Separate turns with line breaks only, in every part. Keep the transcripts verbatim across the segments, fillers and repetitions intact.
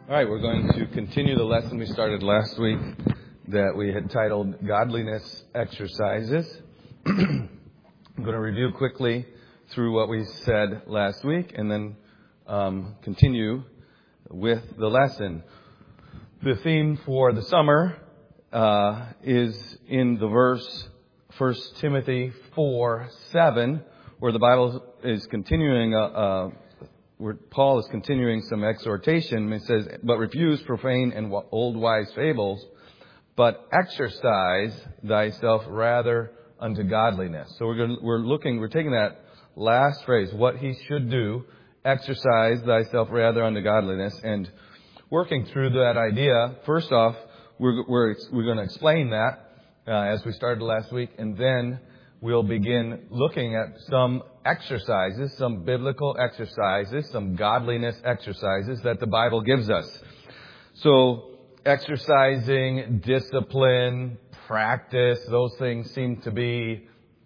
All right, we're going to continue the lesson we started last week that we had titled Godliness Exercises. I'm going to review quickly through what we said last week and then um, continue with the lesson. The theme for the summer uh, is in the verse First Timothy four seven, where the Bible is continuing a, a where Paul is continuing some exhortation. It says, but refuse profane and old wise fables, but exercise thyself rather unto godliness. So we're going to, we're looking, we're taking that last phrase, what he should do, exercise thyself rather unto godliness, and working through that idea. First off, we're, we're, we're going to explain that uh, as we started last week, and then we'll begin looking at some exercises, some biblical exercises, some godliness exercises that the Bible gives us. So exercising, discipline, practice, those things seem to be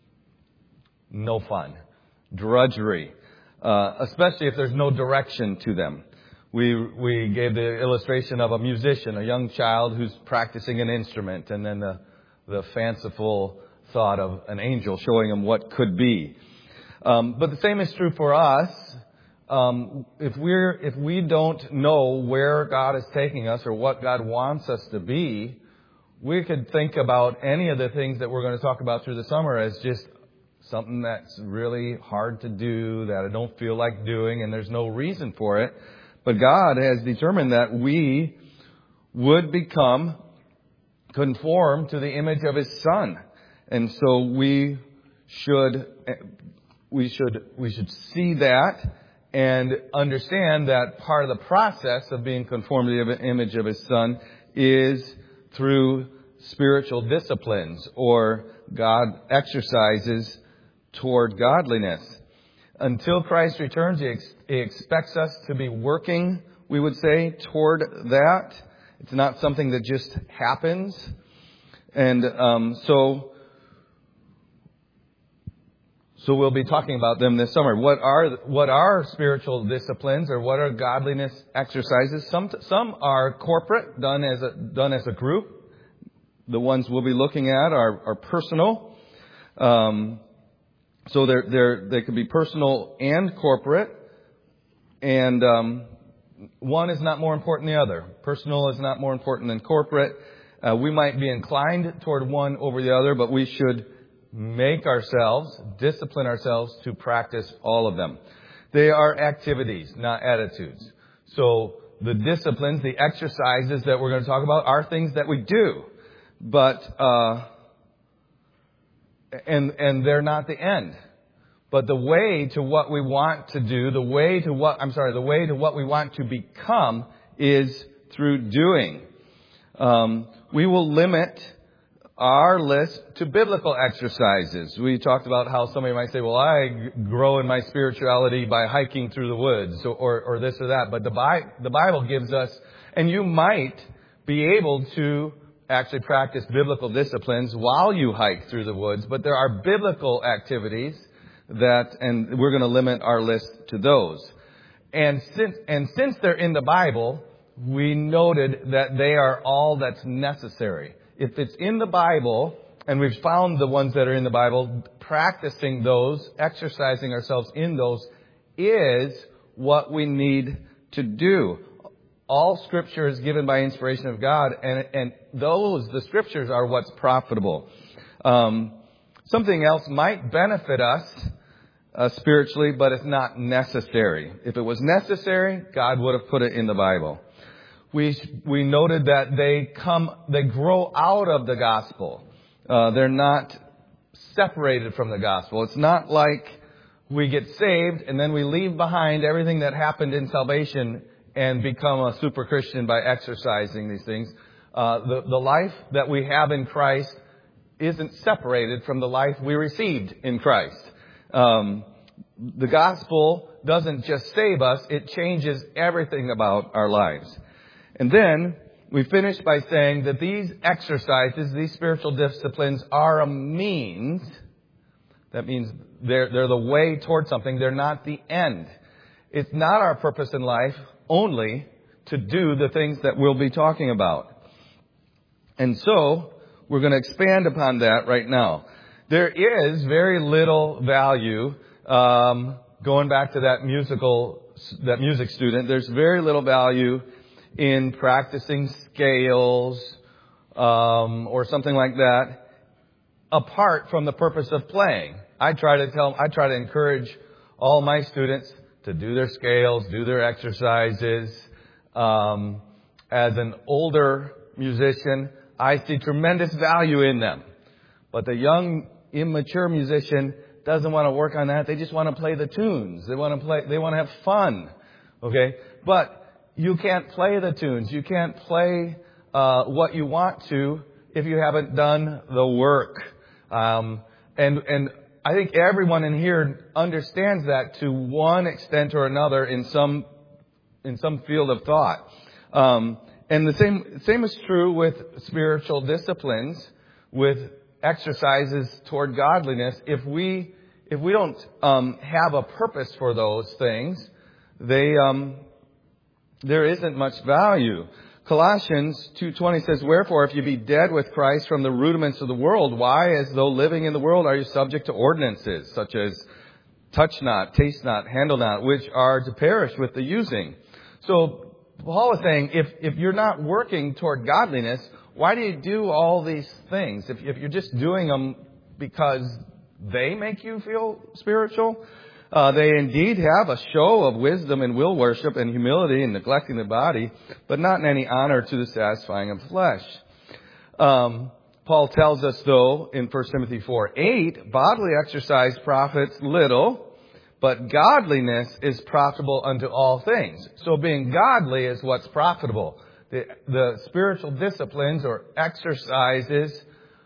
no fun. Drudgery, uh, especially if there's no direction to them. We we gave the illustration of a musician, a young child who's practicing an instrument, and then the, the fanciful thought of an angel showing him what could be. Um, but the same is true for us. Um, if we're if we don't know where God is taking us or what God wants us to be, we could think about any of the things that we're going to talk about through the summer as just something that's really hard to do, that I don't feel like doing, and there's no reason for it. But God has determined that we would become conformed to the image of His Son. And so we should we should we should see that and understand that part of the process of being conformed to the image of His Son is through spiritual disciplines or God exercises toward godliness. Until Christ returns, He, ex- he expects us to be working, we would say, toward that. It's not something that just happens. And um, so... So we'll be talking about them this summer. What are what are spiritual disciplines, or what are godliness exercises? Some some are corporate, done as a done as a group. The ones we'll be looking at are are personal. Um, so they're they're they could be personal and corporate, and um, one is not more important than the other. Personal is not more important than corporate. Uh, we might be inclined toward one over the other, but we should make ourselves, discipline ourselves to practice all of them. They are activities, not attitudes. So the disciplines, the exercises that we're going to talk about are things that we do. But, uh, and, and they're not the end. But the way to what we want to do, the way to what, I'm sorry, the way to what we want to become is through doing. Um, we will limit our list to biblical exercises. We talked about how somebody might say, well, I grow in my spirituality by hiking through the woods or, or this or that. But the, Bi- the Bible gives us, and you might be able to actually practice biblical disciplines while you hike through the woods. But there are biblical activities that, and we're going to limit our list to those. And since, and since they're in the Bible, we noted that they are all that's necessary. If it's in the Bible, and we've found the ones that are in the Bible, practicing those, exercising ourselves in those, is what we need to do. All Scripture is given by inspiration of God, and, and those, the Scriptures, are what's profitable. Um, something else might benefit us uh, spiritually, but it's not necessary. If it was necessary, God would have put it in the Bible. We we noted that they come, they grow out of the gospel. Uh, they're not separated from the gospel. It's not like we get saved and then we leave behind everything that happened in salvation and become a super Christian by exercising these things. Uh, the, the life that we have in Christ isn't separated from the life we received in Christ. Um, the gospel doesn't just save us, it changes everything about our lives. And then we finish by saying that these exercises, these spiritual disciplines, are a means. That means they're, they're the way toward something. They're not the end. It's not our purpose in life only to do the things that we'll be talking about. And so, we're going to expand upon that right now. There is very little value, um, going back to that musical, that music student, there's very little value in practicing scales, um, or something like that, apart from the purpose of playing. I try to tell, I try to encourage all my students to do their scales, do their exercises. Um, as an older musician, I see tremendous value in them. But the young, immature musician doesn't want to work on that. They just want to play the tunes. They want to play, they want to have fun. Okay? But you can't play the tunes. You can't play, uh, what you want to if you haven't done the work. Um, and, and I think everyone in here understands that to one extent or another in some, in some field of thought. Um, And the same, same is true with spiritual disciplines, with exercises toward godliness. If we, if we don't, um, have a purpose for those things, they, um, there isn't much value. Colossians two twenty says, "Wherefore, if you be dead with Christ from the rudiments of the world, why, as though living in the world, are you subject to ordinances, such as touch not, taste not, handle not, which are to perish with the using?" So, Paul is saying, if, if you're not working toward godliness, why do you do all these things? If, if you're just doing them because they make you feel spiritual, uh, they indeed have a show of wisdom and will worship and humility and neglecting the body, but not in any honor to the satisfying of flesh. Um, Paul tells us, though, in First Timothy four eight, bodily exercise profits little, but godliness is profitable unto all things. So being godly is what's profitable. The, the spiritual disciplines or exercises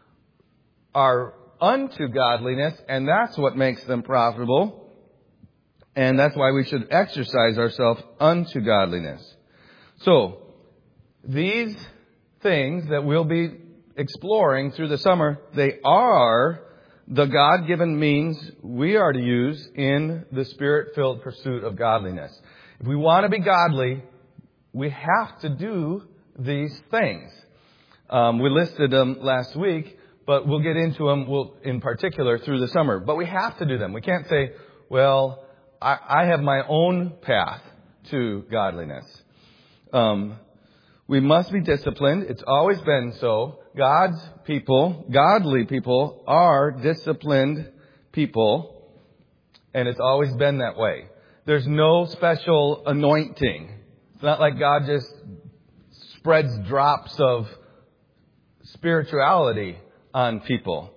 are unto godliness, and that's what makes them profitable. And that's why we should exercise ourselves unto godliness. So, these things that we'll be exploring through the summer, they are the God-given means we are to use in the Spirit-filled pursuit of godliness. If we want to be godly, we have to do these things. Um, we listed them last week, but we'll get into them we'll, in particular through the summer. But we have to do them. We can't say, well, I, I have my own path to godliness. Um, we must be disciplined. It's always been so. God's people, godly people, are disciplined people, and it's always been that way. There's no special anointing. It's not like God just spreads drops of spirituality on people.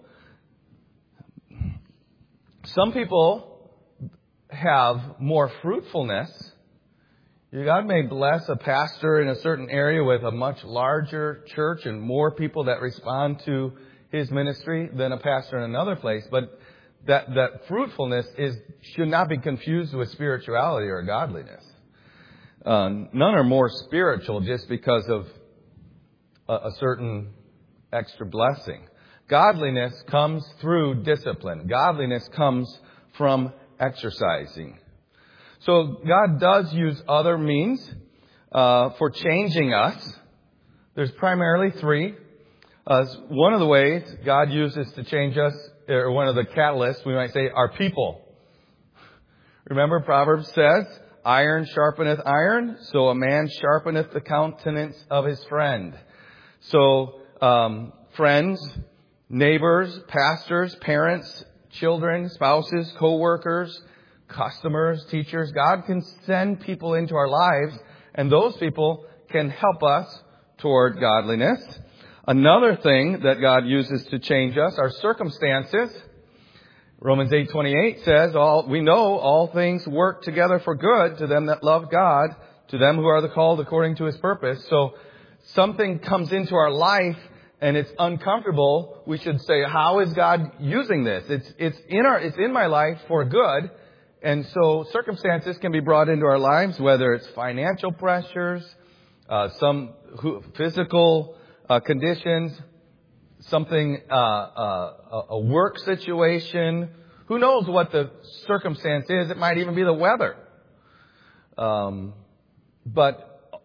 Some people have more fruitfulness. God may bless a pastor in a certain area with a much larger church and more people that respond to his ministry than a pastor in another place. But that, that fruitfulness is, should not be confused with spirituality or godliness. Uh, none are more spiritual just because of a, a certain extra blessing. Godliness comes through discipline. Godliness comes from exercising. So God does use other means uh, for changing us. There's primarily three. Uh, one of the ways God uses to change us, or one of the catalysts, we might say, are people. Remember, Proverbs says, "Iron sharpeneth iron, so a man sharpeneth the countenance of his friend." So, um, friends, neighbors, pastors, parents, children, spouses, co-workers, customers, teachers. God can send people into our lives, and those people can help us toward godliness. Another thing that God uses to change us are circumstances. Romans eight twenty-eight says, "All we know all things work together for good to them that love God, to them who are the called according to His purpose." So something comes into our life and it's uncomfortable. We should say, "How is God using this? It's it's in our it's in my life for good." And so circumstances can be brought into our lives, whether it's financial pressures, uh, some physical uh, conditions, something, uh, uh, a work situation. Who knows what the circumstance is? It might even be the weather. Um, but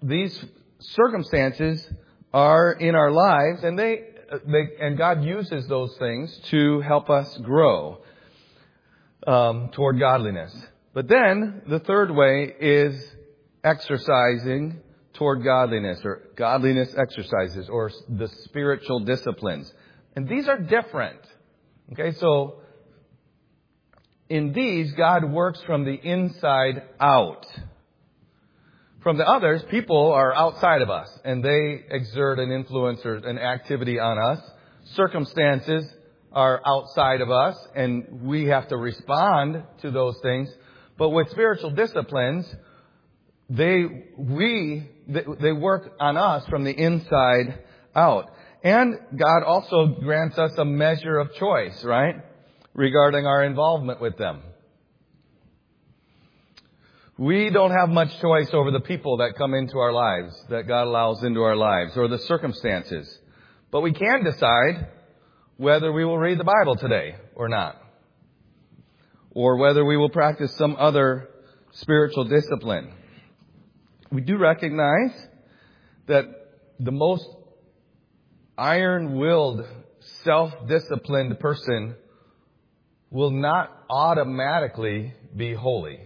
these circumstances are in our lives, and they, they and God uses those things to help us grow um, toward godliness. But then the third way is exercising toward godliness, or godliness exercises, or the spiritual disciplines. And these are different. Okay, so in these, God works from the inside out. From the others, people are outside of us, and they exert an influence or an activity on us. Circumstances are outside of us, and we have to respond to those things. But with spiritual disciplines, they we they work on us from the inside out. And God also grants us a measure of choice, right, regarding our involvement with them. We don't have much choice over the people that come into our lives, that God allows into our lives, or the circumstances. But we can decide whether we will read the Bible today or not, or whether we will practice some other spiritual discipline. We do recognize that the most iron-willed, self-disciplined person will not automatically be holy.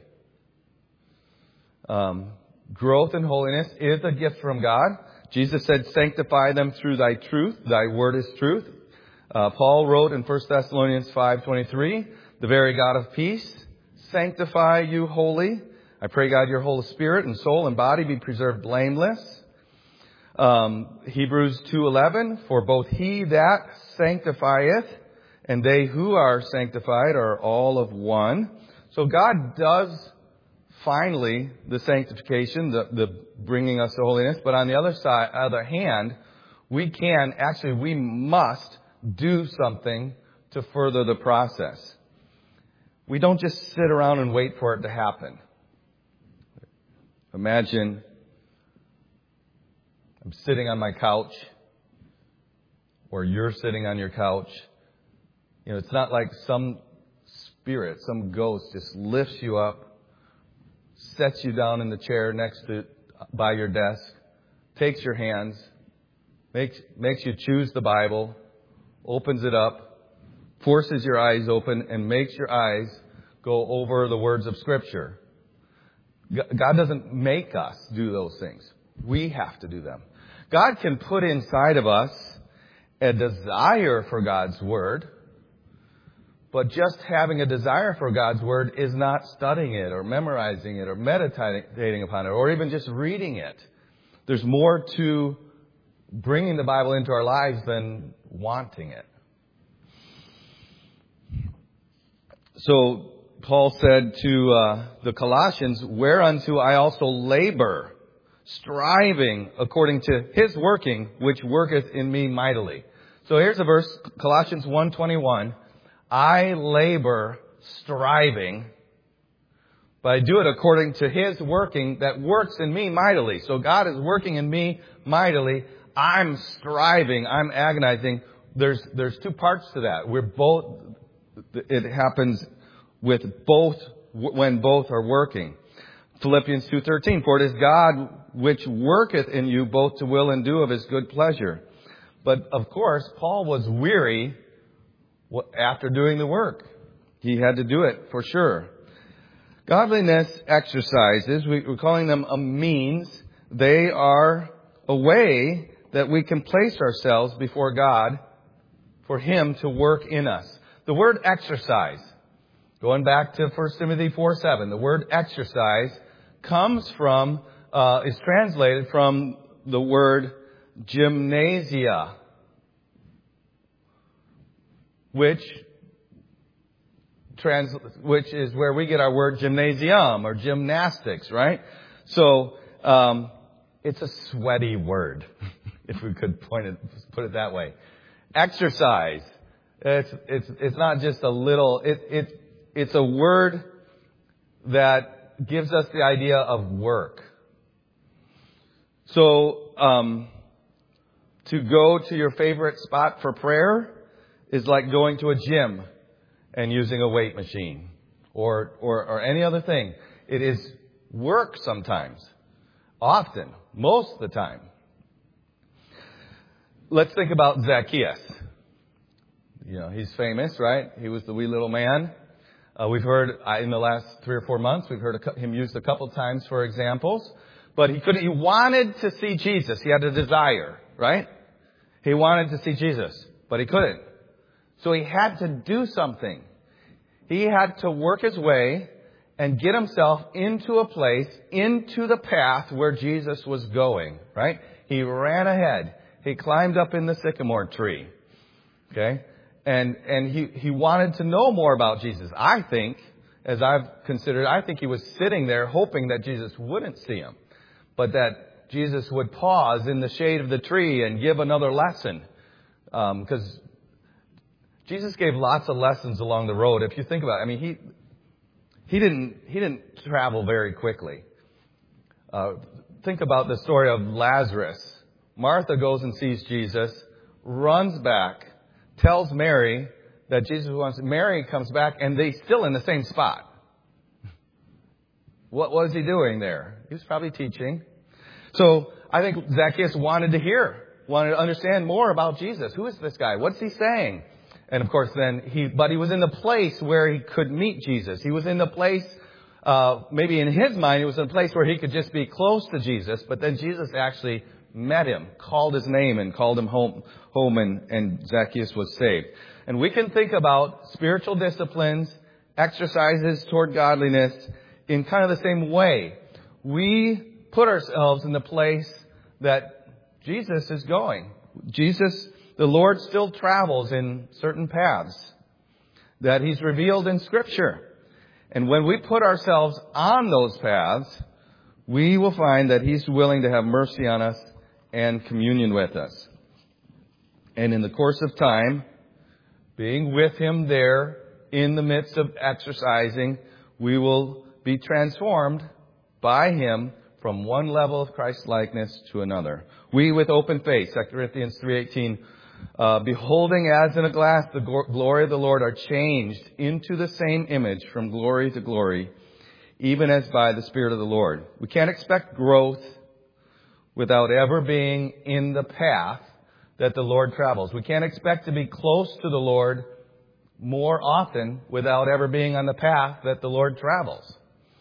Um, growth in holiness is a gift from God. Jesus said, sanctify them through thy truth. Thy word is truth. Uh, Paul wrote in First Thessalonians five twenty-three, the very God of peace, sanctify you wholly. I pray, God, your whole spirit and soul and body be preserved blameless. Um, Hebrews two eleven, for both he that sanctifieth and they who are sanctified are all of one. So God does finally the sanctification, the, the bringing us to holiness. But on the other side, other hand, we can, actually we must do something to further the process. We don't just sit around and wait for it to happen. Imagine I'm sitting on my couch, or you're sitting on your couch. You know, it's not like some spirit, some ghost just lifts you up, sets you down in the chair next to, by your desk, takes your hands, makes, makes you choose the Bible, opens it up, forces your eyes open, and makes your eyes go over the words of Scripture. God doesn't make us do those things. We have to do them. God can put inside of us a desire for God's Word, but just having a desire for God's Word is not studying it or memorizing it or meditating upon it or even just reading it. There's more to bringing the Bible into our lives than wanting it. So Paul said to uh, the Colossians, whereunto I also labor, striving according to his working, which worketh in me mightily. So here's a verse, Colossians one twenty-one. I labor, striving, but I do it according to his working that works in me mightily. So God is working in me mightily. I'm striving. I'm agonizing. There's, there's two parts to that. We're both, it happens with both, when both are working. Philippians two thirteen, for it is God which worketh in you both to will and do of his good pleasure. But of course, Paul was weary after doing the work. He had to do it for sure. Godliness exercises, we're calling them a means. They are a way that we can place ourselves before God for him to work in us. The word exercise, going back to First Timothy four seven, the word exercise comes from, uh, is translated from the word gymnasia, which trans, which is where we get our word gymnasium or gymnastics, right? So, um, it's a sweaty word, if we could point it, put it that way. Exercise. It's, it's, it's not just a little, it, it, it's a word that gives us the idea of work. So, um, to go to your favorite spot for prayer is like going to a gym and using a weight machine or, or, or any other thing. It is work sometimes. Often. Most of the time. Let's think about Zacchaeus. You know, he's famous, right? He was the wee little man. Uh, we've heard uh, in the last three or four months, we've heard a, him used a couple times for examples. But he couldn't. He wanted to see Jesus. He had a desire, right? He wanted to see Jesus, but he couldn't. So he had to do something. He had to work his way and get himself into a place, into the path where Jesus was going, right? He ran ahead. He climbed up in the sycamore tree, okay? And and he, he wanted to know more about Jesus. I think, as I've considered, I think he was sitting there hoping that Jesus wouldn't see him, but that Jesus would pause in the shade of the tree and give another lesson. Because um, Jesus gave lots of lessons along the road. If you think about it, I mean, he he didn't he didn't travel very quickly. Uh, think about the story of Lazarus. Martha goes and sees Jesus, runs back, tells Mary that Jesus wants. Mary comes back, and they still in the same spot. What was he doing there? He was probably teaching. So I think Zacchaeus wanted to hear, wanted to understand more about Jesus. Who is this guy? What's he saying? And of course, then he, but he was in the place where he could meet Jesus. He was in the place, uh, maybe in his mind, he was in a place where he could just be close to Jesus. But then Jesus actually met him, called his name, and called him home, home, and, and Zacchaeus was saved. And we can think about spiritual disciplines, exercises toward godliness in kind of the same way. We put ourselves in the place that Jesus is going. Jesus, the Lord, still travels in certain paths that He's revealed in Scripture. And when we put ourselves on those paths, we will find that He's willing to have mercy on us and communion with us. And in the course of time, being with Him there in the midst of exercising, we will be transformed by Him from one level of Christ-likeness to another. We with open face, Second Corinthians three eighteen, uh, beholding as in a glass the glory of the Lord, are changed into the same image from glory to glory, even as by the Spirit of the Lord. We can't expect growth without ever being in the path that the Lord travels. We can't expect to be close to the Lord more often without ever being on the path that the Lord travels.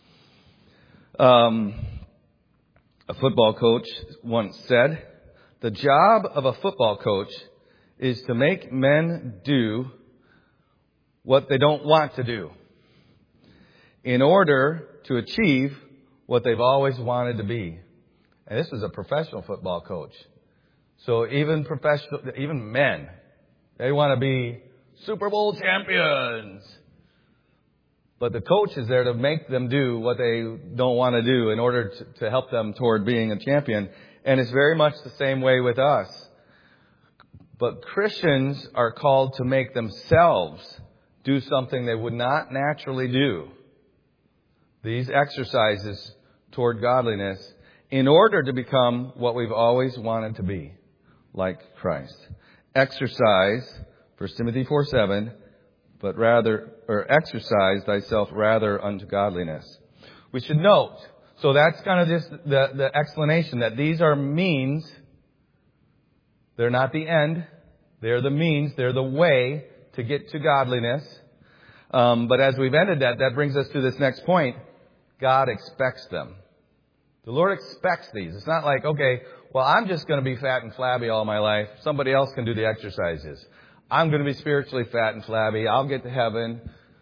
Um, a football coach once said, "The job of a football coach is to make men do what they don't want to do in order to achieve what they've always wanted to be." And this was a professional football coach. So even professional, even men, they want to be Super Bowl champions. But the coach is there to make them do what they don't want to do in order to, to help them toward being a champion. And it's very much the same way with us. But Christians are called to make themselves do something they would not naturally do. These exercises toward godliness in order to become what we've always wanted to be, like Christ. Exercise, First Timothy four seven, but rather, or exercise thyself rather unto godliness. We should note, so that's kind of just the, the explanation, that these are means. They're not the end. They're the means. They're the way to get to godliness. Um, but as we've ended that, that brings us to this next point. God expects them. The Lord expects these. It's not like, okay, well, I'm just going to be fat and flabby all my life. Somebody else can do the exercises. I'm going to be spiritually fat and flabby. I'll get to heaven.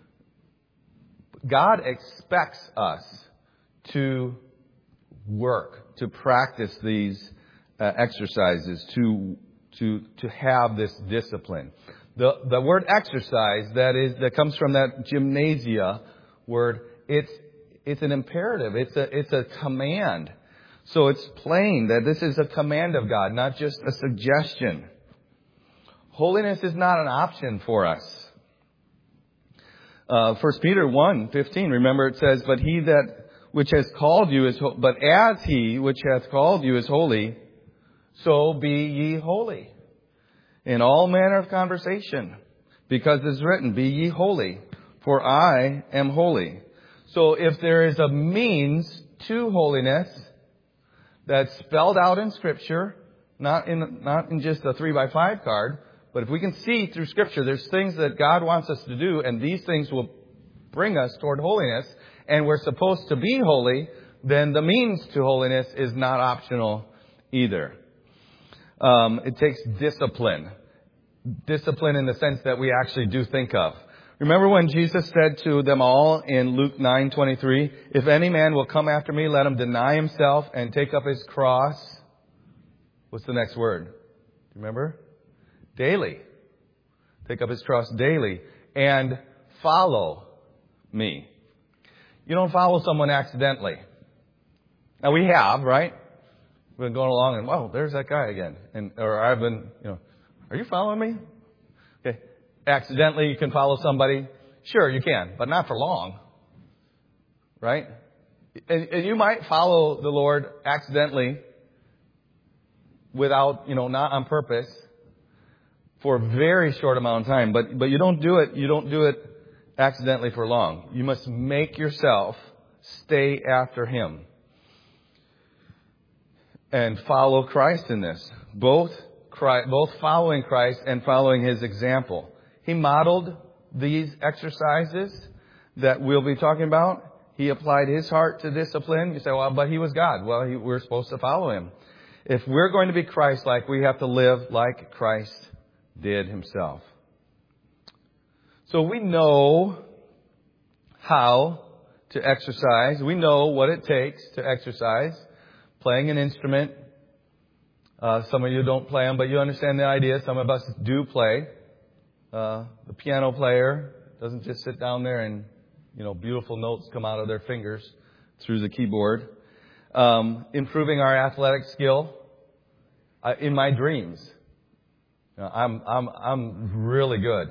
God expects us to work, to practice these uh, exercises, to to to have this discipline. The the word exercise that is that comes from that gymnasia word. It's it's an imperative. It's a it's a command. So it's plain that this is a command of God, not just a suggestion. Holiness is not an option for us. Uh, First Peter one fifteen. Remember, it says, "But he that which has called you is, ho- but as he which hath called you is holy, so be ye holy in all manner of conversation, because it is written, Be ye holy, for I am holy." So if there is a means to holiness, that's spelled out in Scripture, not in not in just a three by five card, but if we can see through Scripture, there's things that God wants us to do, and these things will bring us toward holiness, and we're supposed to be holy, then the means to holiness is not optional either. Um, it takes discipline. Discipline in the sense that we actually do think of. Remember when Jesus said to them all in Luke nine twenty-three, if any man will come after me, let him deny himself and take up his cross. What's the next word? Remember? Daily. Take up his cross daily and follow me. You don't follow someone accidentally. Now we have, right? We've been going along and, whoa, there's that guy again. And, or I've been, you know, are you following me? Okay. Accidentally you can follow somebody. Sure, you can, but not for long. Right? And, and you might follow the Lord accidentally without, you know, not on purpose for a very short amount of time. But, but you don't do it, you don't do it accidentally for long. You must make yourself stay after Him. And follow Christ in this. Both Christ, both following Christ and following His example. He modeled these exercises that we'll be talking about. He applied His heart to discipline. You say, well, but He was God. Well, he, we're supposed to follow Him. If we're going to be Christ-like, we have to live like Christ did Himself. So we know how to exercise. We know what it takes to exercise. Playing an instrument. Uh, some of you don't play them, but you understand the idea. Some of us do play. Uh, the piano player doesn't just sit down there and, you know, beautiful notes come out of their fingers through the keyboard. Um, improving our athletic skill. Uh, in my dreams, you know, I'm I'm I'm really good,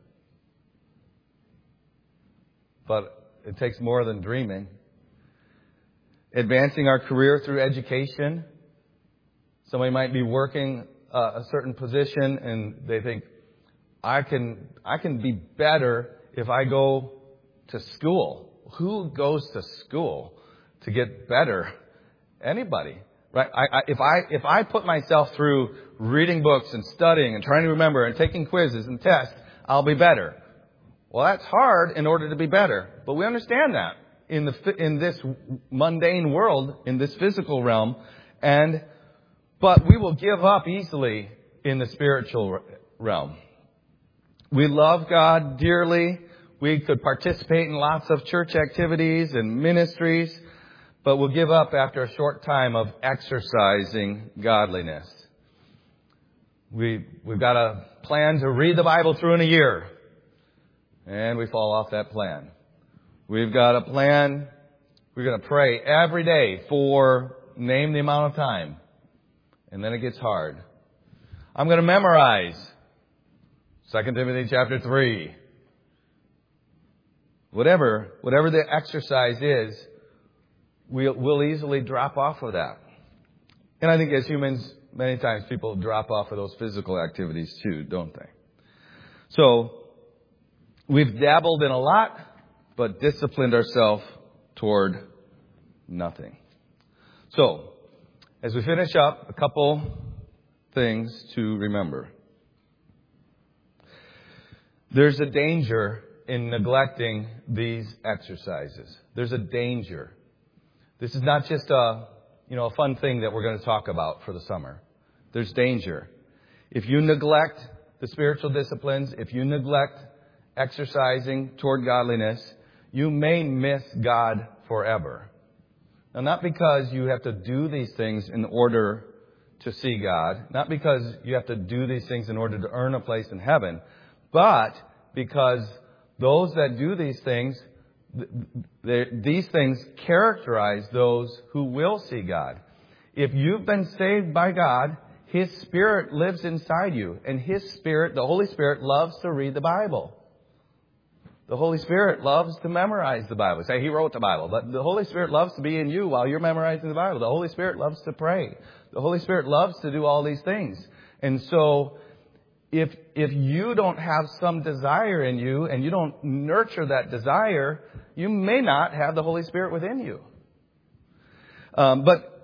but it takes more than dreaming. Advancing our career through education. Somebody might be working uh, a certain position and they think, I can I can be better if I go to school. Who goes to school to get better? Anybody, right? I, I, if I if I put myself through reading books and studying and trying to remember and taking quizzes and tests, I'll be better. Well, that's hard in order to be better, but we understand that. In the in this mundane world, in this physical realm, and but we will give up easily in the spiritual realm. We love God dearly. We could participate in lots of church activities and ministries, but we'll give up after a short time of exercising godliness. We we've got a plan to read the Bible through in a year, and we fall off that plan. We've got a plan. We're going to pray every day for name the amount of time. And then it gets hard. I'm going to memorize Second Timothy chapter three. Whatever, whatever the exercise is, we'll, we'll easily drop off of that. And I think as humans, many times people drop off of those physical activities too, don't they? So, we've dabbled in a lot, but disciplined ourselves toward nothing. So, as we finish up, a couple things to remember. There's a danger in neglecting these exercises. There's a danger. This is not just a, you know, a fun thing that we're going to talk about for the summer. There's danger. If you neglect the spiritual disciplines, if you neglect exercising toward godliness, you may miss God forever. Now, not because you have to do these things in order to see God, not because you have to do these things in order to earn a place in heaven, but because those that do these things, these things characterize those who will see God. If you've been saved by God, His Spirit lives inside you, and His Spirit, the Holy Spirit, loves to read the Bible. The Holy Spirit loves to memorize the Bible. Say He wrote the Bible, but the Holy Spirit loves to be in you while you're memorizing the Bible. The Holy Spirit loves to pray. The Holy Spirit loves to do all these things. And so, if if you don't have some desire in you and you don't nurture that desire, you may not have the Holy Spirit within you. Um, but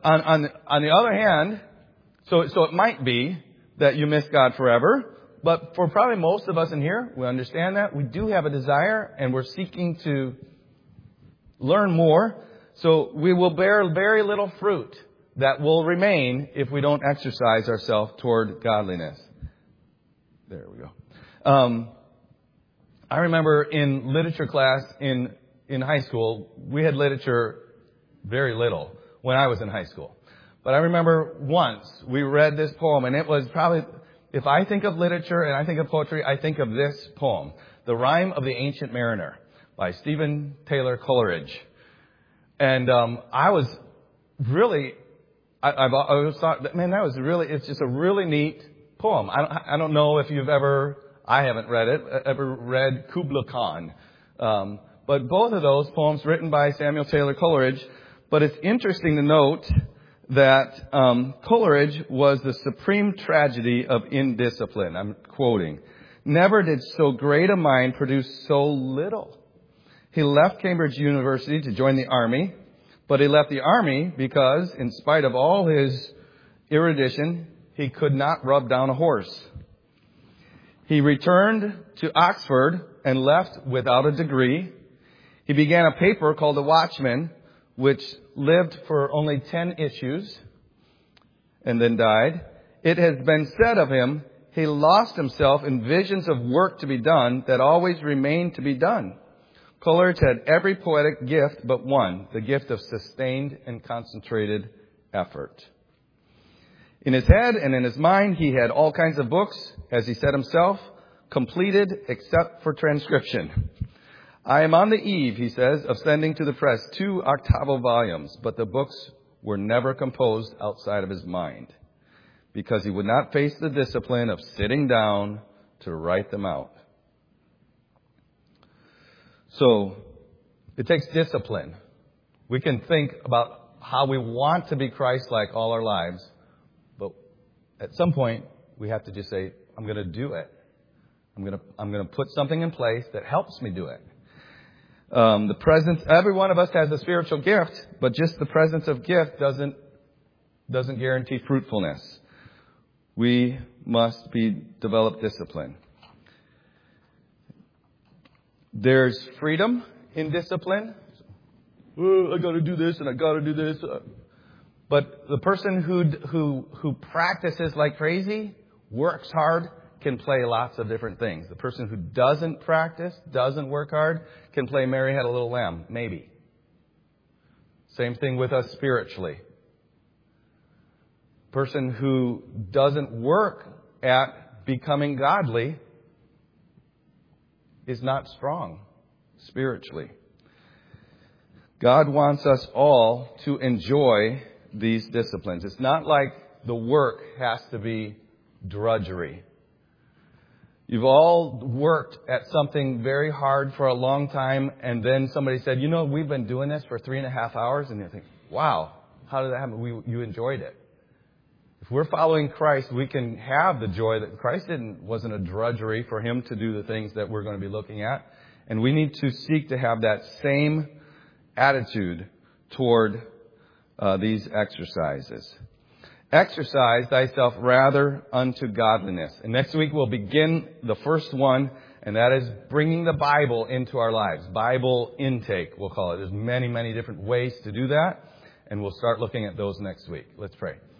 on, on, on the other hand, so, so it might be that you miss God forever, but for probably most of us in here, we understand that. We do have a desire, and we're seeking to learn more. So we will bear very little fruit that will remain if we don't exercise ourselves toward godliness. There we go. Um, I remember in literature class in, in high school, we had literature very little when I was in high school. But I remember once we read this poem, and it was probably, if I think of literature and I think of poetry, I think of this poem, The Rime of the Ancient Mariner by Stephen Taylor Coleridge. And um, I was really, I, I've always thought, that, man, that was really, it's just a really neat poem. I don't, I don't know if you've ever, I haven't read it, ever read Kubla Khan. Um, but both of those poems written by Samuel Taylor Coleridge. But it's interesting to note that um, Coleridge was the supreme tragedy of indiscipline. I'm quoting. Never did so great a mind produce so little. He left Cambridge University to join the army, but he left the army because, in spite of all his erudition, he could not rub down a horse. He returned to Oxford and left without a degree. He began a paper called The Watchman, which lived for only ten issues and then died. It has been said of him, he lost himself in visions of work to be done that always remained to be done. Coleridge had every poetic gift but one, the gift of sustained and concentrated effort. In his head and in his mind, he had all kinds of books, as he said himself, completed except for transcription. I am on the eve, he says, of sending to the press two octavo volumes, but the books were never composed outside of his mind because he would not face the discipline of sitting down to write them out. So it takes discipline. We can think about how we want to be Christ-like all our lives, but at some point we have to just say, I'm going to do it. I'm going to, I'm going to put something in place that helps me do it. Um, the presence, every one of us has a spiritual gift, but just the presence of gift doesn't, doesn't guarantee fruitfulness. We must be, develop discipline. There's freedom in discipline. Oh, I gotta do this and I gotta do this. But the person who, who, who practices like crazy, works hard, can play lots of different things. The person who doesn't practice, doesn't work hard, can play Mary Had a Little Lamb, maybe. Same thing with us spiritually. Person who doesn't work at becoming godly is not strong spiritually. God wants us all to enjoy these disciplines. It's not like the work has to be drudgery. You've all worked at something very hard for a long time, and then somebody said, you know, we've been doing this for three and a half hours, and you think, wow, how did that happen? We, you enjoyed it. If we're following Christ, we can have the joy that Christ didn't, wasn't a drudgery for him to do the things that we're going to be looking at. And we need to seek to have that same attitude toward uh, these exercises. Exercise thyself rather unto godliness. And next week we'll begin the first one, and that is bringing the Bible into our lives. Bible intake, we'll call it. There's many, many different ways to do that, and we'll start looking at those next week. Let's pray.